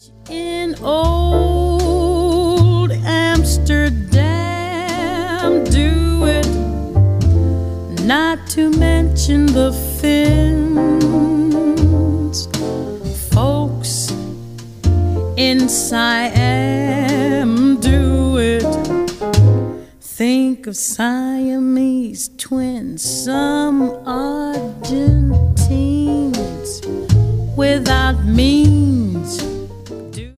In old Amsterdam, do it, not to mention the Finns. Folks in Siam, do it, think of Siamese twins. Some Argentines without means